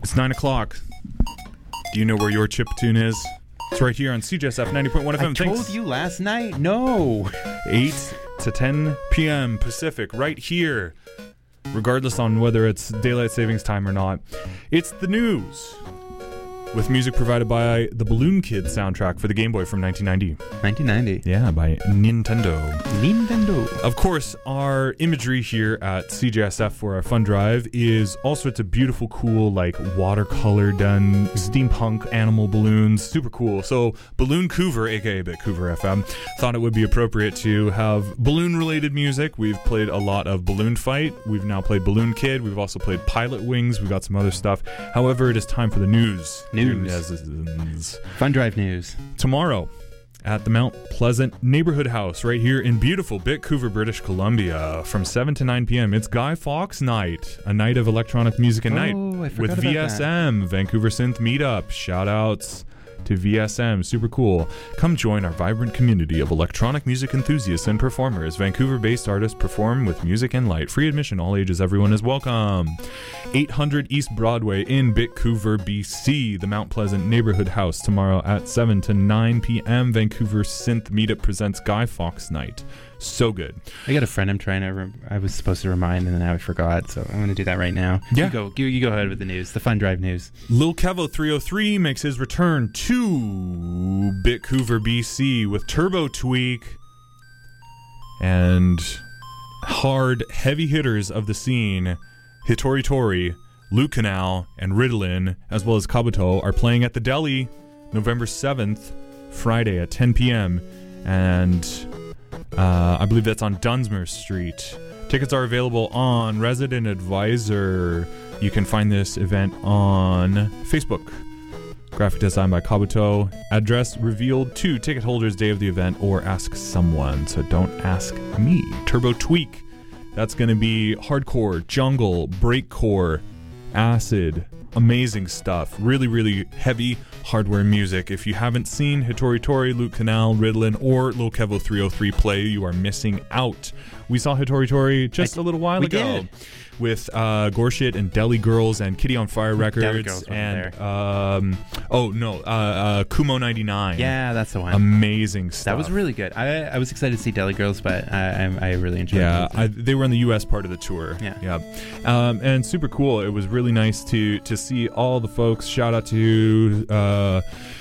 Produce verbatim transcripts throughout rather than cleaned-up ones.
It's nine o'clock. Do you know where your chip tune is? It's right here on C J S F ninety point one F M. I told Thanks. you last night. No. eight to ten p.m. Pacific, right here. Regardless on whether it's daylight savings time or not. It's the news. With music provided by the Balloon Kid soundtrack for the Game Boy from nineteen ninety. nineteen ninety. Yeah, by Nintendo. Nintendo. Of course, our imagery here at C J S F for our fun drive is all sorts of beautiful, cool, like watercolor done steampunk animal balloons. Super cool. So Balloon Couver, aka Bitcouver F M, thought it would be appropriate to have balloon-related music. We've played a lot of Balloon Fight. We've now played Balloon Kid. We've also played Pilot Wings. We've got some other stuff. However, it is time for the news. News. News. Fun drive news. Tomorrow, at the Mount Pleasant Neighborhood House right here in beautiful Bitcouver, British Columbia from seven to nine p.m. It's Guy Fawkes Night, a night of electronic music and Oh, night I forgot with about V S M, that. Vancouver Synth Meetup. Shout outs to V S M. Super cool. Come join our vibrant community of electronic music enthusiasts and performers. Vancouver-based artists perform with music and light. Free admission, all ages, everyone is welcome. eight hundred East Broadway in Bitcouver, B C. The Mount Pleasant Neighborhood House tomorrow at seven to nine p.m. Vancouver Synth Meetup presents Guy Fawkes Night. So good. I got a friend I'm trying to. Rem- I was supposed to remind, and then I forgot. So I'm going to do that right now. Yeah. You go. You, you go ahead with the news. The fun drive news. Lil Kevo three oh three makes his return to Bitcouver, B C with Turbo Tweak and hard heavy hitters of the scene, Hitori Tori, Luke Canal, and Ritalin, as well as Kabuto, are playing at the Deli November seventh, Friday at ten p.m. And uh, I believe that's on Dunsmuir Street. Tickets are available on Resident Advisor. You can find this event on Facebook. Graphic design by Kabuto. Address revealed to ticket holders day of the event, or ask someone. So don't ask me. Turbo Tweak. That's going to be hardcore, jungle, breakcore, acid. Amazing stuff. Really, really heavy hardware music. If you haven't seen Hitori Tori, Luke Canal, Ritalin, or Lil Kevo three oh three play, you are missing out. We saw Hitori Tori just I, a little while we ago. Did. With uh, Gorshit and Deli Girls and Kitty on Fire Records and um, oh no, uh, uh, Kumo ninety-nine. Yeah, that's the one. Amazing stuff. That was really good. I I was excited to see Deli Girls, but I I, I really enjoyed. Yeah, it. I, they were on the U S part of the tour. Yeah, yeah, um, and super cool. It was really nice to to see all the folks. Shout out to Uh,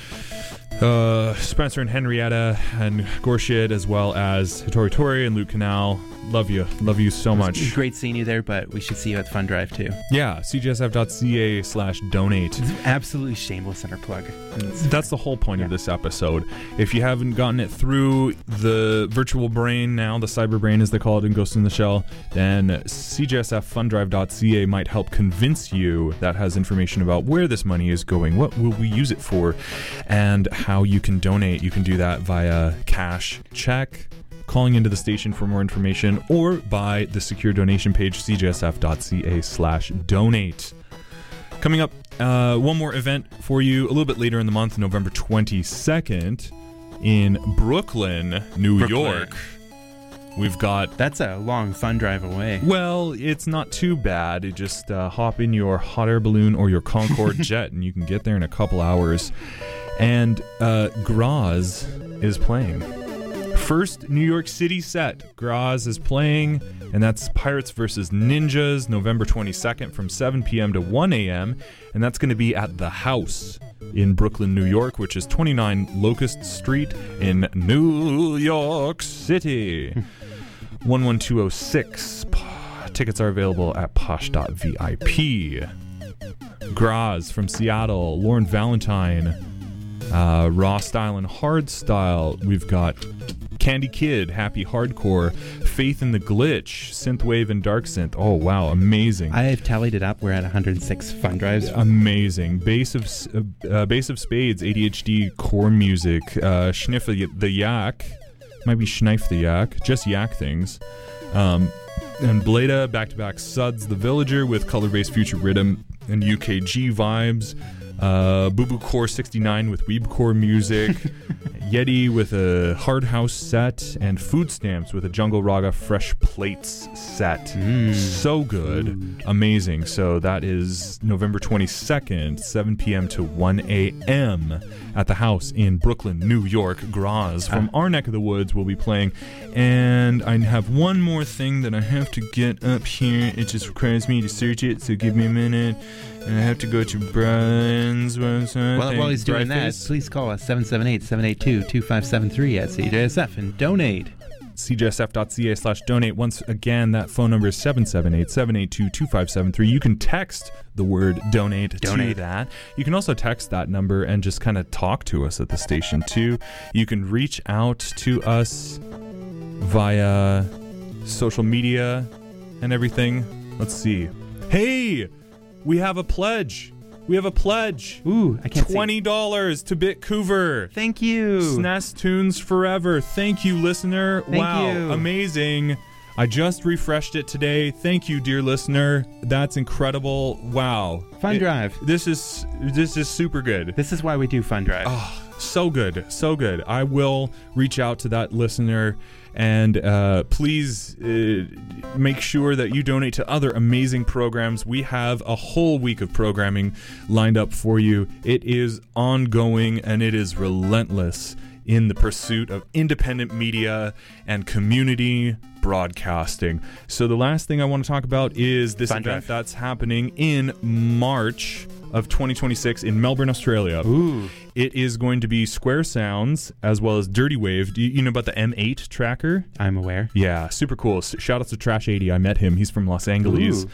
Uh, Spencer and Henrietta and Gorshit, as well as Hitori Tori and Luke Canal. Love you. Love you so much. It was great seeing you there, but we should see you at Fun Drive too. Yeah, cjsf.ca slash donate. It's absolutely shameless in our plug. That's the whole point yeah. of this episode. If you haven't gotten it through the virtual brain now, the cyber brain as they call it in Ghost in the Shell, then cjsffundrive.ca might help convince you. That has information about where this money is going, what will we use it for, and how you can donate. You can do that via cash, check, calling into the station for more information, or by the secure donation page, cjsf.ca slash donate. Coming up, uh, one more event for you a little bit later in the month, November twenty-second, in Brooklyn, New Brooklyn. York. We've got... That's a long Fun Drive away. Well, it's not too bad. You just uh, hop in your hot air balloon or your Concorde jet, and you can get there in a couple hours. And uh, Graz is playing. First New York City set. Graz is playing, and that's Pirates versus Ninjas, November twenty-second from seven p.m. to one a.m. And that's going to be at The House in Brooklyn, New York, which is twenty-nine Locust Street in New York City. one one two oh six. Tickets are available at posh dot v i p. Graz from Seattle, Lauren Valentine, uh, Raw Style and Hard Style. We've got Candy Kid, Happy Hardcore, Faith in the Glitch, Synthwave and Dark Synth. Oh wow, amazing! I have tallied it up. We're at one hundred six Fun Drives. Amazing. Base of uh, Base of Spades, A D H D core music, uh, Schniff the Yak, might be Schneif the Yak, just yak things. Um, and Bleda, back to back Suds the Villager with color based future rhythm and U K G vibes. uh, Boo Boo Core sixty-nine with Weebcore music, Yeti with a Hard House set, and Food Stamps with a Jungle Raga Fresh Plates set. Mm. So good. Food. Amazing. So that is November twenty-second, seven p.m. to one a.m. at the house in Brooklyn, New York. Graz from Ah. our neck of the woods will be playing. And I have one more thing that I have to get up here. It just requires me to search it, so give me a minute. And I have to go to Brian's website. Well, while he's doing that, Brightface. please call us seven seven eight, seven eight two, two five seven three at C J S F and donate. C J S F dot C A slash donate. Once again, that phone number is seven seven eight, seven eight two, two five seven three. You can text the word donate, to Donate. that. You can also text that number and just kind of talk to us at the station too. You can reach out to us via social media and everything. Let's see. Hey, we have a pledge. We have a pledge. Ooh, I can't twenty dollars to Bitcouver. see. Thank you. S N E S Tunes Forever. Thank you, listener. Thank wow, you. amazing. I just refreshed it today. Thank you, dear listener. That's incredible. Wow. Fun It- Drive. This is this is super good. This is why we do Fun Drive. Oh, so good. So good. I will reach out to that listener and uh, please uh, make sure that you donate to other amazing programs. We have a whole week of programming lined up for you. It is ongoing and it is relentless in the pursuit of independent media and community broadcasting. So the last thing I want to talk about is this Fun event Drive. that's happening in March of twenty twenty-six in Melbourne, Australia. Ooh. It is going to be Square Sounds as well as Dirty Wave. Do you, you know about the M eight tracker? I'm aware. Yeah, super cool. S- Shout out to Trash eighty. I met him. He's from Los Angeles.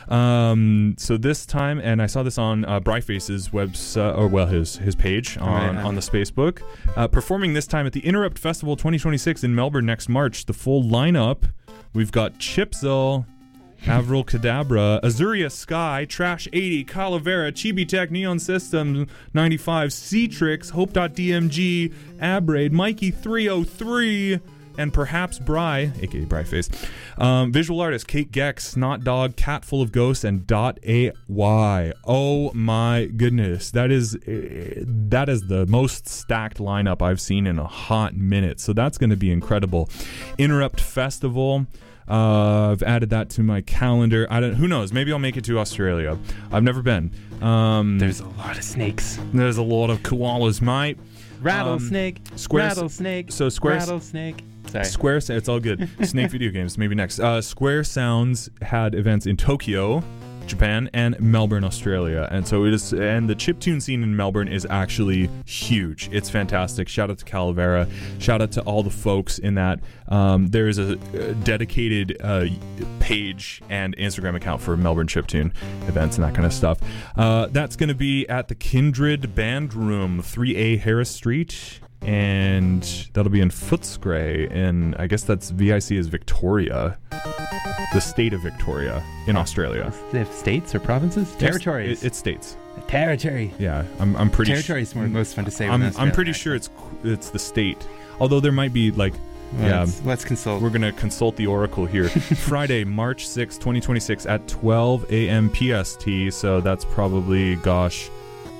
Um, so this time, and I saw this on uh, Brightface's website, or well, his his page on, Right. on the Facebook. Uh, performing this time at the Interrupt Festival twenty twenty-six in Melbourne next March. The full lineup. We've got Chipzel, Avril Cadabra, Azuria Sky, Trash eighty, Calavera, Chibi Tech, Neon System ninety-five, Cetrix, Hope.dmg, Abraid, Mikey three oh three, and perhaps Bry, aka Bryface. Um, visual artist Kate Gex, Snot Dog, Cat Full of Ghosts, and Dot A Y. Oh my goodness, that is uh, that is the most stacked lineup I've seen in a hot minute. So that's going to be incredible. Interrupt Festival. Uh, I've added that to my calendar. I don't. Who knows? Maybe I'll make it to Australia. I've never been. Um, There's a lot of snakes. there's a lot of koalas, mate. Rattlesnake. Square- rattlesnake. so Square- Rattlesnake. Sorry. Square, it's all good. Snake video games, maybe next. Uh, Square Sounds had events in Tokyo, Japan, and Melbourne, Australia, and so it is. And the chiptune scene in Melbourne is actually huge. It's fantastic. Shout out to Calavera. Shout out to all the folks in that. Um, there is a, a dedicated uh, page and Instagram account for Melbourne chiptune events and that kind of stuff. Uh, that's going to be at the Kindred Band Room, three A Harris Street. And that'll be in Footscray, and I guess that's V I C is Victoria, the state of Victoria in Australia. They have states or provinces? Territories. It, it's states. Territory. Yeah, I'm. I'm pretty. Territory is more, most fun to say. I'm. with an I'm pretty Australian sure it's it's the state. Although there might be like, accent. yeah. Let's, let's consult. We're gonna consult the oracle here. Friday, March sixth, twenty twenty-six, at twelve a.m. P S T. So that's probably, gosh,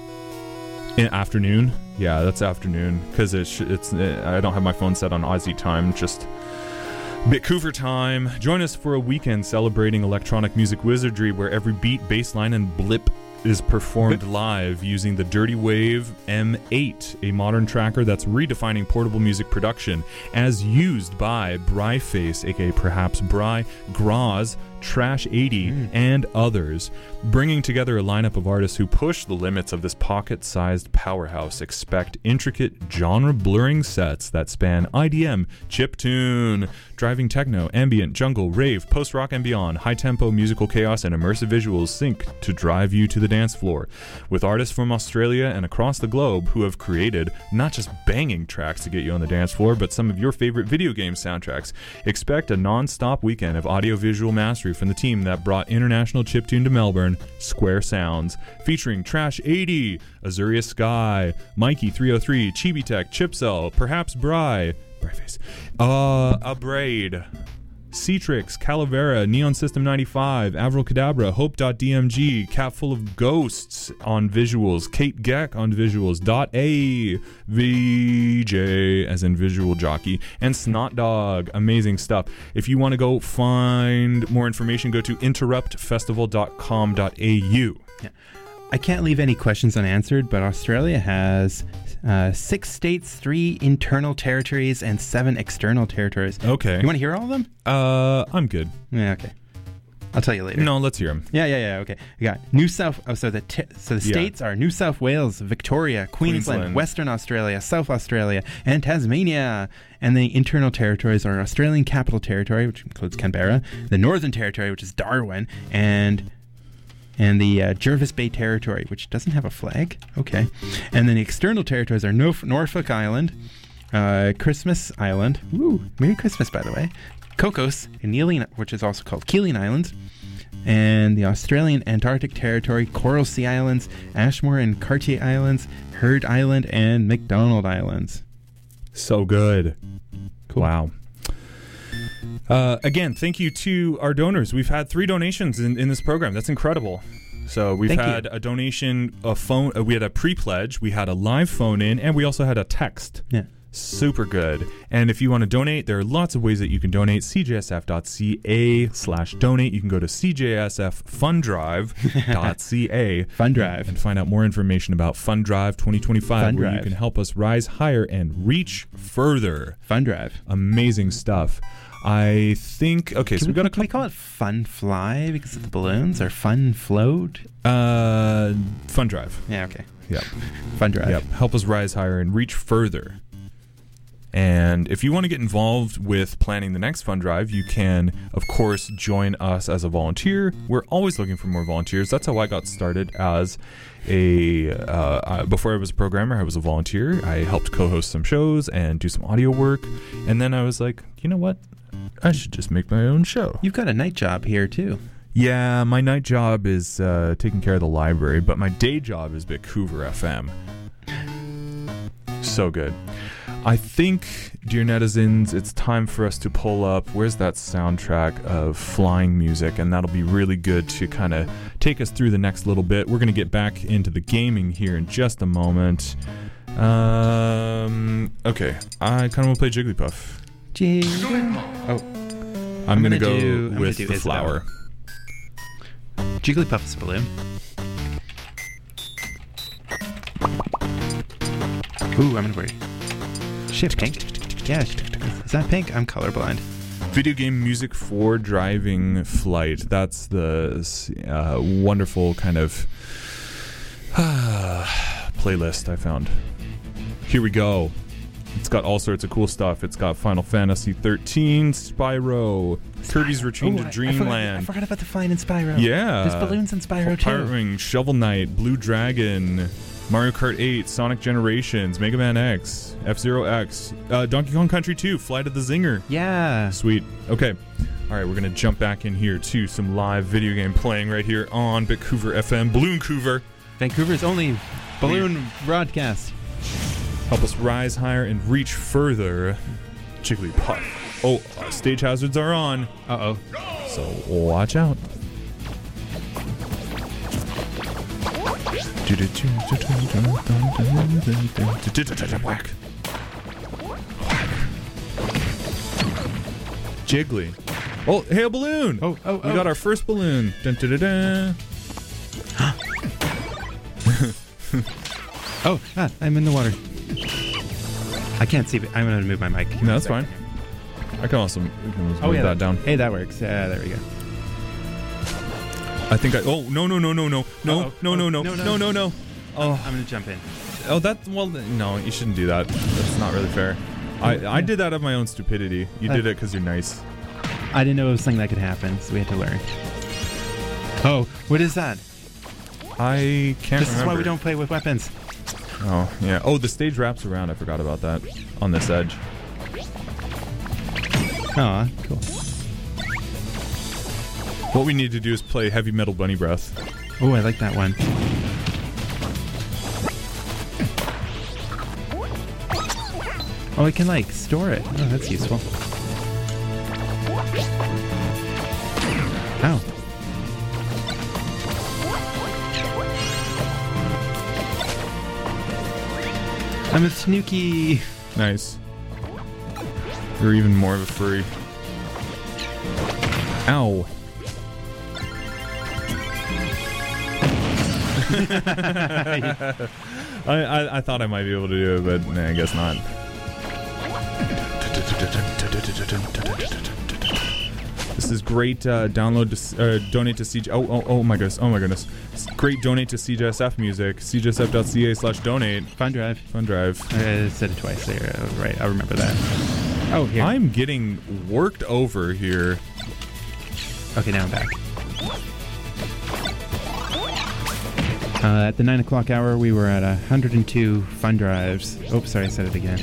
in afternoon. Yeah, that's afternoon because it's it's. I don't have my phone set on Aussie time. Just Bitcouver time. Join us for a weekend celebrating electronic music wizardry, where every beat, bass line, and blip is performed live using the Dirty Wave M eight, a modern tracker that's redefining portable music production, as used by Bryface, aka perhaps Bry, Graz, Trash eighty, Mm. and others, bringing together a lineup of artists who push the limits of this pocket-sized powerhouse. Expect intricate genre-blurring sets that span I D M, chiptune, driving techno, ambient, jungle, rave, post-rock, and beyond. High-tempo musical chaos and immersive visuals sync to drive you to the dance floor, with artists from Australia and across the globe who have created not just banging tracks to get you on the dance floor, but some of your favorite video game soundtracks. Expect a non-stop weekend of audio-visual mastery from the team that brought international chiptune to Melbourne, Square Sounds, featuring Trash eighty, Azuria Sky, Mikey three oh three, Chibi Tech, Chipzel, perhaps Bry, Bryface, uh, Abraid, Cetrix, Calavera, Neon System ninety-five, Avril Cadabra, Hope.dmg, Cap Full of Ghosts on visuals, Kate Geck on visuals, Dot A, V J as in visual jockey, and Snot Dog. Amazing stuff. If you want to go find more information, go to interrupt festival dot com dot a u. Yeah. I can't leave any questions unanswered, but Australia has uh, six states, three internal territories, and seven external territories. Okay. You want to hear all of them? Uh, I'm good. Yeah, okay. I'll tell you later. No, let's hear them. Yeah, yeah, yeah. Okay. We got New South. Oh, so the t- so the Yeah. states are New South Wales, Victoria, Queensland, Queensland. Western Australia, South Australia, and Tasmania. And the internal territories are Australian Capital Territory, which includes Canberra, the Northern Territory, which is Darwin, and and the uh, Jervis Bay Territory, which doesn't have a flag. Okay. And then the external territories are Norf- Norfolk Island, uh, Christmas Island. Woo! Merry Christmas, by the way. Cocos, and Keeling, which is also called Keeling Islands, and the Australian Antarctic Territory, Coral Sea Islands, Ashmore and Cartier Islands, Heard Island, and McDonald Islands. So good. Cool. Wow. Uh, again, thank you to our donors. We've had three donations in, in this program. That's incredible. So we've Thank had you. a donation, a phone. Uh, we had a pre-pledge. We had a live phone in, and we also had a text. Yeah. Super good. And if you want to donate, there are lots of ways that you can donate. c j s f dot c a slash donate. You can go to c j s f fund drive dot c a Fund Drive. and find out more information about Fund Drive twenty twenty-five, Fund where you Drive. can help us rise higher and reach further. Fun Drive. Amazing stuff. I think okay, Can, so we, we got a can we couple. call it Fun Fly because of the balloons, or Fun Float? Uh, Fund Drive. Yeah, okay. Yep. Fun Drive. Yep. Help us rise higher and reach further. And if you want to get involved with planning the next Fund Drive, you can, of course, join us as a volunteer. We're always looking for more volunteers. That's how I got started as a, uh, uh, before I was a programmer, I was a volunteer. I helped co-host some shows and do some audio work. And then I was like, you know what? I should just make my own show. You've got a night job here, too. Yeah, my night job is uh, taking care of the library, but my day job is Vancouver F M. So good. I think, dear netizens, it's time for us to pull up, where's that soundtrack of flying music, and that'll be really good to kind of take us through the next little bit. We're going to get back into the gaming here in just a moment. Um, okay, I kind of want to play Jigglypuff. Jiggle. Oh, I'm, I'm going to gonna go do- I'm gonna with do the Isabella. flower. Jigglypuff is a balloon. Ooh, I'm gonna worry. Shit, pink? Yeah, is that pink? I'm colorblind. Video game music for driving flight. That's the uh, wonderful kind of playlist I found. Here we go. It's got all sorts of cool stuff. It's got Final Fantasy thirteen, Spyro, Kirby's Return Ooh, to I- I forgot- Dreamland. I forgot about the flying in Spyro. Yeah. There's balloons in Spyro, Pirate too. Ring, Shovel Knight, Blue Dragon, Mario Kart eight, Sonic Generations, Mega Man X, F-Zero X, uh, Donkey Kong Country two, Flight of the Zinger. Yeah. Sweet. Okay. All right, we're going to jump back in here to some live video game playing right here on Vancouver F M, Balloon-couver. Vancouver's only balloon broadcast. Help us rise higher and reach further. Jigglypuff. Oh, uh, stage hazards are on, Uh-oh. so watch out. Whack. Jiggly. Oh, hey, a balloon! Oh, oh, We oh. got our first balloon. Dun, dun, dun, dun. Oh, ah, I'm in the water. I can't see, but I'm going to move my mic. Give me No, a that's second. fine. I can also we can also Oh, move yeah. that down. Hey, that works. Yeah, there we go. I think I. Oh no no no no no no Uh-oh. no no Oh, no no, no. no no no. Oh I'm going to jump in. oh that well no you shouldn't do that. That's not really fair. I I did that of my own stupidity. You Uh, did it because you're nice. I didn't know it was something that could happen, so we had to learn. Oh, what is that? I can't This remember. is why we don't play with weapons. Oh yeah. Oh, the stage wraps around. I forgot about that. On this edge. Aw, cool. What we need to do is play Heavy Metal Bunny Breath. Oh, I like that one. Oh, I can, like, store it. Oh, that's useful. Ow. I'm a Snooki. Nice. You're even more of a furry. Ow. I, I I thought I might be able to do it, but nah, I guess not. This is great. Uh, download to uh, donate to C J. Oh oh oh my goodness! Oh my goodness! It's great. Donate to C J S F music. C J S F dot C A slash donate. Fun drive. Fun drive. I said it twice there. Oh, right, I remember that. Oh, here. I'm getting worked over here. Okay, now I'm back. Uh, at the nine o'clock hour, we were at one hundred two fun drives. Oh, sorry, I said it again.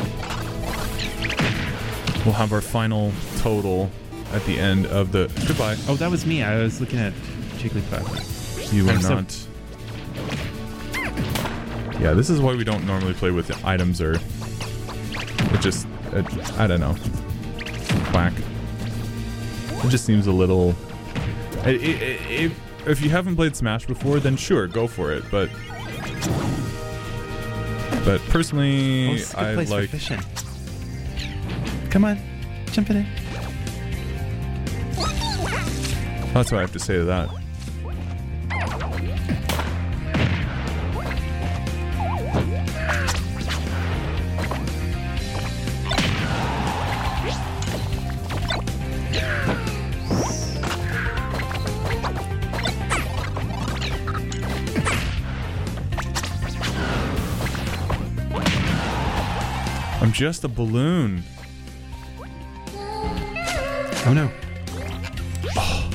We'll have our final total at the end of the... Goodbye. Oh, that was me. I was looking at Jigglypuff. You were I'm so- not... Yeah, this is why we don't normally play with items or... It just... It, I don't know. Whack. It just seems a little... It, it, it, if you haven't played Smash before, then sure, go for it. But... But personally, Oh, this is a good I place like... for fishing. Come on. Jump in it. That's what I have to say to that. I'm just a balloon. Oh no. Oh.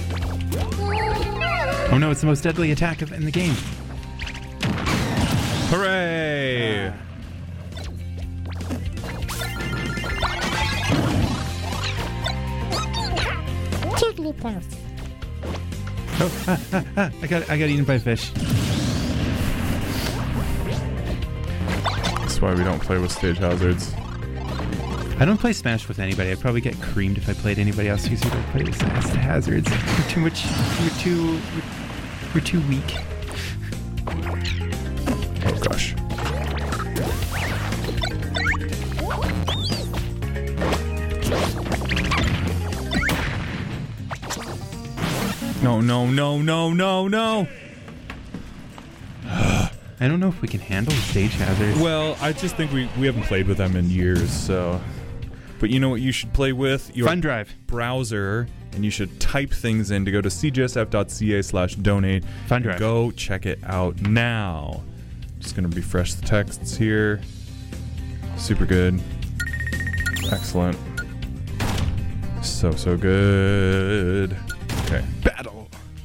Oh no, it's the most deadly attack of, in the game. Hooray! Uh. Jigglypuff. Oh, ah, ah, ah. I got I got eaten by a fish. That's why we don't play with stage hazards. I don't play Smash with anybody. I'd probably get creamed if I played anybody else who's don't play with Smash hazards. We're too much. We're too. We're, we're too weak. Oh gosh. No, no, no, no, no, no! I don't know if we can handle stage hazards. Well, I just think we, we haven't played with them in years, so... But you know what you should play with? Your Fun drive. browser, and you should type things in to go to C J S F dot C A slash donate. Fun drive. Go check it out now. Just gonna refresh the texts here. Super good. Excellent. So, so good. Okay. Battle.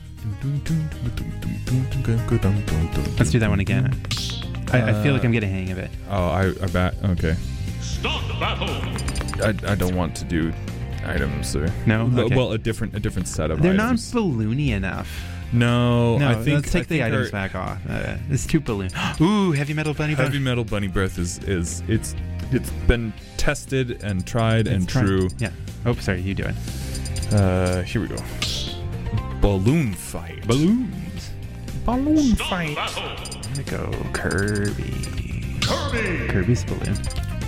Let's do that one again. I, I feel like I'm getting a hang of it. Oh, I, I bet. Okay. Start the battle! I, I don't want to do items. Or, No? Okay. Well, a different a different set of They're not items. balloony enough. No, No, I think let's take I the think items our back off. Uh, it's too balloon. Ooh, heavy metal bunny breath. Heavy metal bunny breath is is it's it's been tested and tried and It's try- true. Yeah. Oh, sorry. You do it. Uh, here we go. Balloon fight. Balloons. Balloon Start the fight. battle! I'm gonna go Kirby. Kirby! Kirby's balloon.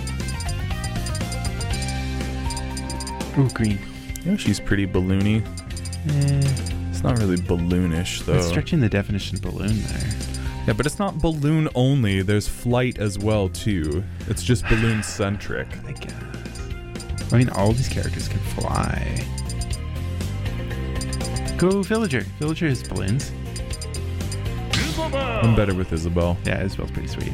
Ooh, green. Yeah, she's pretty balloony. Eh, It's not really balloonish though. it's stretching the definition of balloon there. Yeah, but it's not balloon only. There's flight as well too. It's just balloon centric. I guess. I mean, all these characters can fly. Go Villager. Villager has balloons. I'm better with Isabelle. Yeah, Isabel's pretty sweet.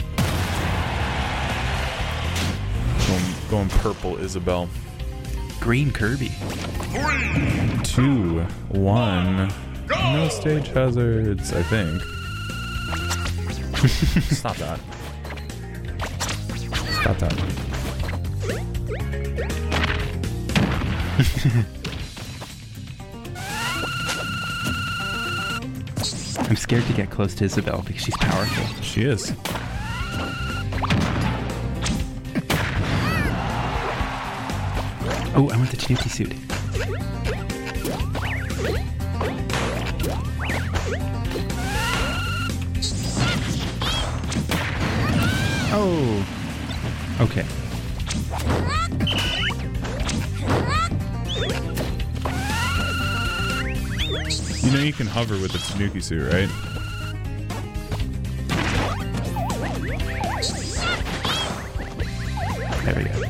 Going, going purple Isabelle. Green Kirby. Three! Two, one. Go! No stage hazards, I think. Stop that. Stop that. I'm scared to get close to Isabelle because she's powerful. She is. Oh, I want the Tanuki suit. Oh. Okay. You know you can hover with the Tanuki suit, right? There we go.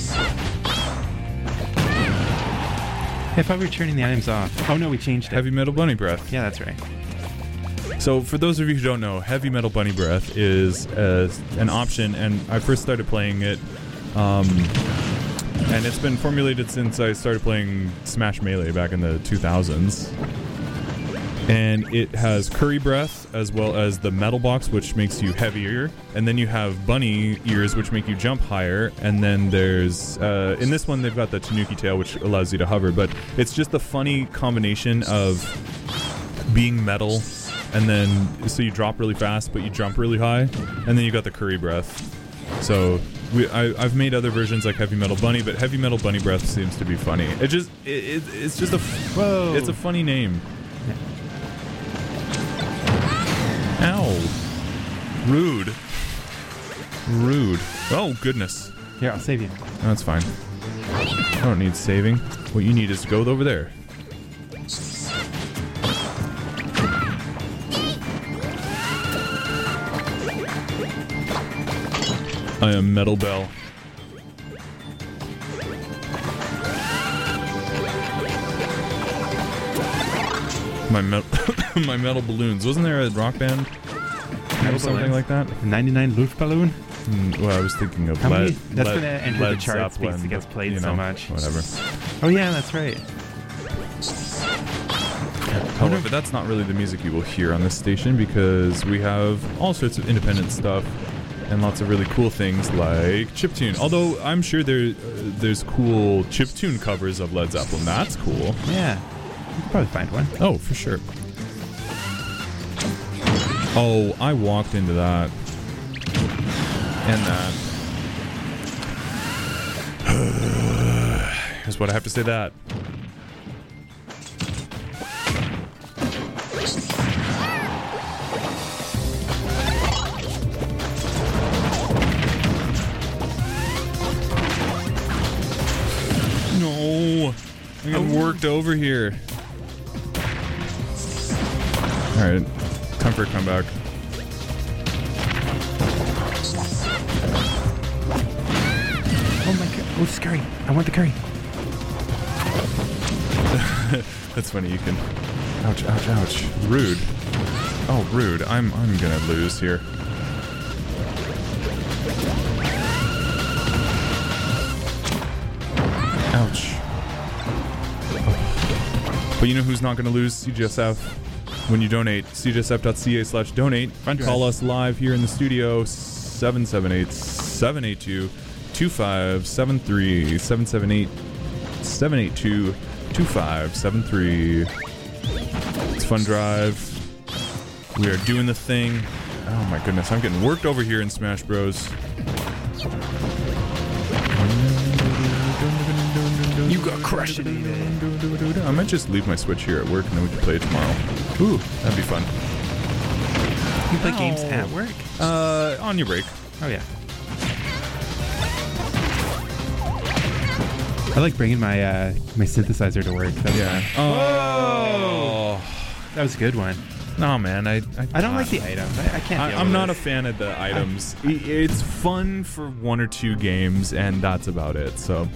I thought we were turning the items off. Oh no, we changed it. Heavy Metal Bunny Breath. Yeah, that's right. So for those of you who don't know, Heavy Metal Bunny Breath is uh, an option, and I first started playing it, um, and it's been formulated since I started playing Smash Melee back in the two thousands. And it has Curry Breath as well as the Metal Box, which makes you heavier, and then you have Bunny Ears, which make you jump higher, and then there's uh, in this one they've got the Tanuki Tail, which allows you to hover. But it's just a funny combination of being metal, and then so you drop really fast, but you jump really high, and then you got the Curry Breath. So we, I, I've made other versions like Heavy Metal Bunny, but Heavy Metal Bunny Breath seems to be funny. It just it, it, it's just a Whoa. It's a funny name. Ow. Rude. Rude. Oh, goodness. Here, I'll save you. That's fine. I don't need saving. What you need is to go over there. I am Metal Bell. My metal, my metal balloons. Wasn't there a rock band or something balloons? like that? ninety-nine Luftballon? Mm, well, I was thinking of How Led, many? That's Led, gonna enter the Led charts because Zeppelin, it gets but, played you so know, much. Whatever. Oh yeah, that's right. However, that's not really the music you will hear on this station because we have all sorts of independent stuff and lots of really cool things like chiptune. Although I'm sure there uh, there's cool chiptune covers of Led Zeppelin. That's cool. Yeah. You can probably find one. Oh, for sure. Oh, I walked into that. And that. Here's what I have to say that. No. I'm getting worked over here. Alright. Time for a comeback. Oh my god. Oh, this curry. I want the curry. That's funny, you can... Ouch, ouch, ouch. Rude. Oh, rude. I'm I'm gonna lose here. Ouch. But you know who's not gonna lose? C G S F. When you donate, c g s f dot c a slash donate. Call us live here in the studio, seven seven eight, seven eight two, two five seven three, seven seven eight, seven eight two, two five seven three. It's Fun Drive. We are doing the thing. Oh my goodness, I'm getting worked over here in Smash Bros. You got crushed. I might just leave my Switch here at work and then we can play it tomorrow. Ooh, that'd be fun. You play Ow. games at work? Uh, on your break. Oh yeah. I like bringing my uh, my synthesizer to work. That's Yeah. Oh. That was a good one. No, man. I I, I don't like the items. I, I can't. I, deal I'm with not a it. fan of the items. I, it's fun for one or two games, and that's about it. So.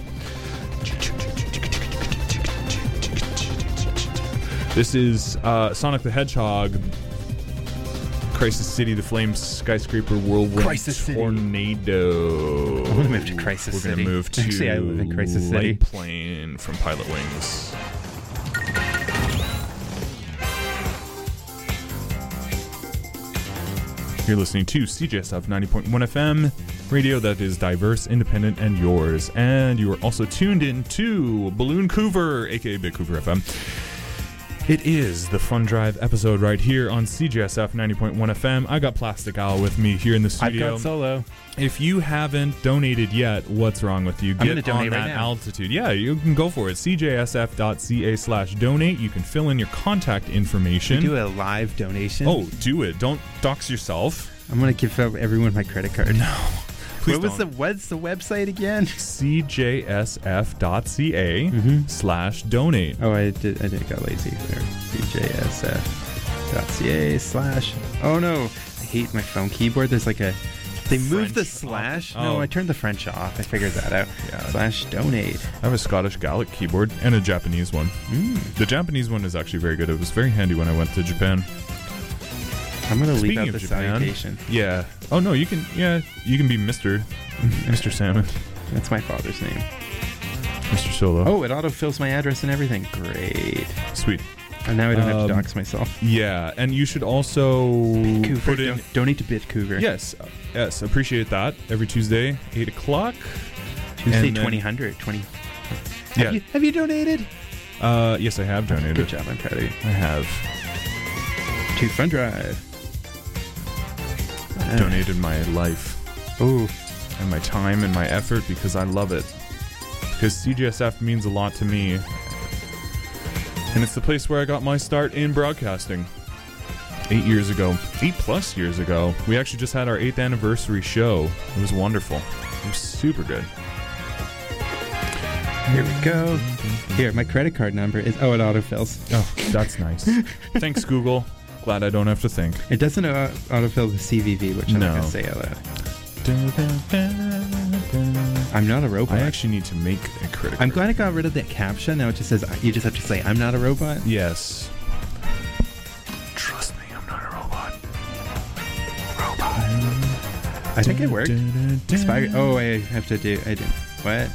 This is uh, Sonic the Hedgehog, Crisis City, the Flame Skyscraper Whirlwind Crisis City. Tornado. I want to move to Crisis We're City. gonna move to Actually, I live in Crisis City. Light Plane from Pilot Wings. You're listening to C J S F ninety point one F M, radio that is diverse, independent, and yours. And you are also tuned in to Balloon Coover, aka Big Coover F M. It is the Fun Drive episode right here on C J S F ninety point one F M. I got Plastic Owl with me here in the studio. I've got Solo. If you haven't donated yet, what's wrong with you? I'm gonna Get donate on that right now. altitude. Yeah, you can go for it. C J S F dot C A slash donate. You can fill in your contact information. We do a live donation. Oh, do it. Don't dox yourself. I'm gonna give out everyone my credit card. No. Please what was the don't. what's the website again? C J S F dot C A Mhm. slash donate. Oh, I did. I did got lazy there. C J S F dot C A slash. Oh no, I hate my phone keyboard. There's like a. They moved the French slash. off. No, Oh. I turned the French off. I figured that out. Yeah. Slash donate. I have a Scottish Gaelic keyboard and a Japanese one. Mm. The Japanese one is actually very good. It was very handy when I went to Japan. I'm gonna leave Speaking out of the Japan, salutation. Yeah. Oh no, you can. Yeah, you can be Mister Mister Salmon, That's my father's name. Mister Solo. Oh, it autofills my address and everything. Great. Sweet. And now I don't have Um, to dox myself. Yeah, and you should also Cougar, put in. don- donate to BitCougar. Yes, uh, yes, appreciate that. Every Tuesday, eight o'clock. Tuesday and then- twenty hundred. twenty. Yeah. Have you, have you donated? Uh, yes, I have donated. Good job. I'm proud of you. I have To Fun Drive. Uh, donated my life Oh, and my time and my effort because I love it. Because C J S F means a lot to me. And it's the place where I got my start in broadcasting. Eight years ago. Eight plus years ago. We actually just had our eighth anniversary show. It was wonderful. It was super good. here we go. Here, my credit card number is. Oh, it autofills. Oh, that's nice. Thanks, Google. Glad I don't have to think. It doesn't uh, autofill the C V V, which I'm No. not gonna say out loud. I'm not a robot. I actually need to make a credit I'm card. glad I got rid of that caption. Now it just says you just have to say I'm not a robot. Yes. Trust me, I'm not a robot. Robot. I think it worked. Expired. Oh, I have to do. I didn't. What?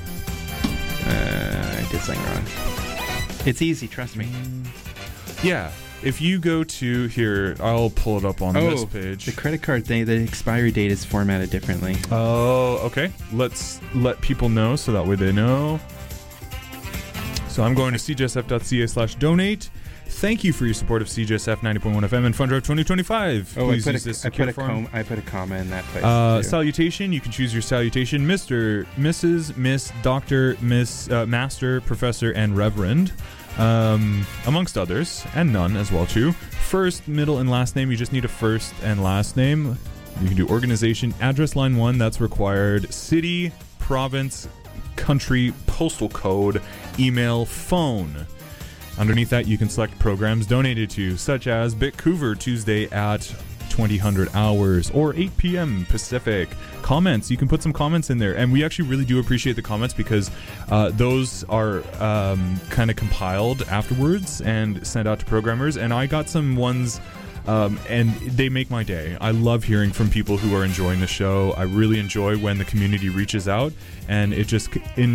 Uh, I did something wrong. It's easy. Trust me. Yeah. If you go to here, I'll pull it up on Oh, this page. the credit card thing. The expiry date is formatted differently. Oh, okay. Let's let people know so that way they know. So I'm going to C J S F dot C A slash donate. Thank you for your support of C J S F ninety point one F M and Fun Drive twenty twenty-five. Oh, Please I put use a, this I secure put a form. com- I put a comma in that place. Uh, too. salutation. You can choose your salutation, Mister, Missus, Miss, Doctor, Miss, uh, Master, Professor, and Reverend, um, amongst others, and none as well too. First, middle, and last name. You just need a first and last name. You can do organization, address line one. That's required. City, province, country, postal code, email, phone. Underneath that, you can select programs donated to, such as BitCougar Tuesday at twenty hundred hours or eight p.m. Pacific. Comments, you can put some comments in there, and we actually really do appreciate the comments because uh, those are um, kind of compiled afterwards and sent out to programmers, and I got some ones um, and they make my day. I love hearing from people who are enjoying the show. I really enjoy when the community reaches out, and it just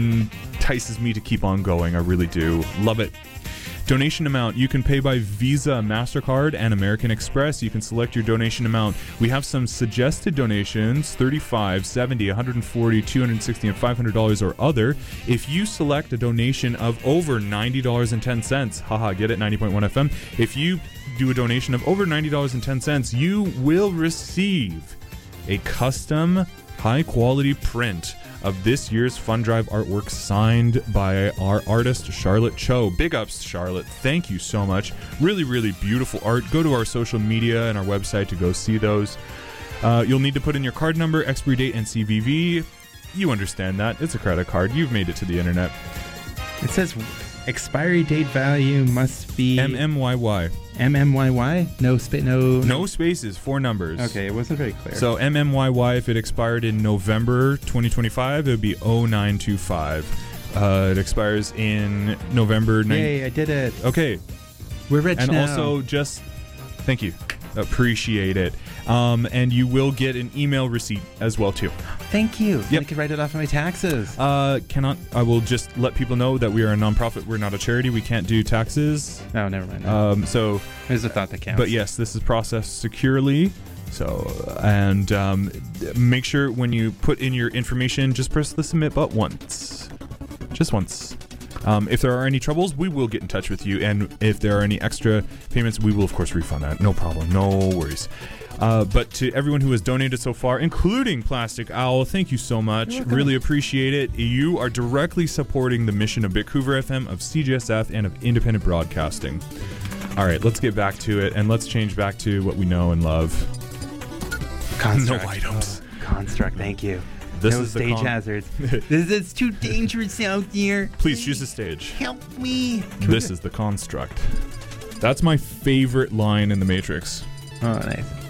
entices me to keep on going. I really do. Love it. Donation amount, you can pay by Visa, MasterCard, and American Express. You can select your donation amount. We have some suggested donations, thirty-five, seventy, one hundred forty, two hundred sixty, and five hundred dollars or other. If you select a donation of over ninety dollars and ten cents, haha, get it, ninety point one F M. If you do a donation of over ninety dollars and ten cents, you will receive a custom high-quality print of this year's Fun Drive artwork signed by our artist, Charlotte Cho. Big ups, Charlotte. Thank you so much. Really, really beautiful art. Go to our social media and our website to go see those. Uh, you'll need to put in your card number, expiry date, and C V V. You understand that. It's a credit card. You've made it to the internet. It says expiry date value must be M M Y Y. M M Y Y? No spa- no No spaces, four numbers. Okay, it wasn't very clear. So M M Y Y, if it expired in November twenty twenty-five, it would be oh nine two five. Uh, it expires in November ninth. Yay, I did it. Okay. We're rich And now. also just thank you. Appreciate it. Um, and you will get an email receipt as well too. Thank you. Yep. I could write it off of my taxes. Uh, cannot. I will just let people know that we are a nonprofit. We're not a charity. We can't do taxes. No, never mind. Um, so, There's a thought that counts. but yes, this is processed securely. So, and um, make sure when you put in your information, just press the submit button once. Just once. Um, if there are any troubles, we will get in touch with you. And if there are any extra payments, we will, of course, refund that. No problem. No worries. Uh, but to everyone who has donated so far, including Plastic Owl, thank you so much. Really appreciate it. You are directly supporting the mission of Bitcouver F M, of C G S F, and of independent broadcasting. All right, let's get back to it, and let's change back to what we know and love. Construct. No items. Oh, construct, thank you. This no is the stage con- hazards. This is too dangerous out here. Please choose a stage. Help me. This is the construct. That's my favorite line in The Matrix. Oh, nice.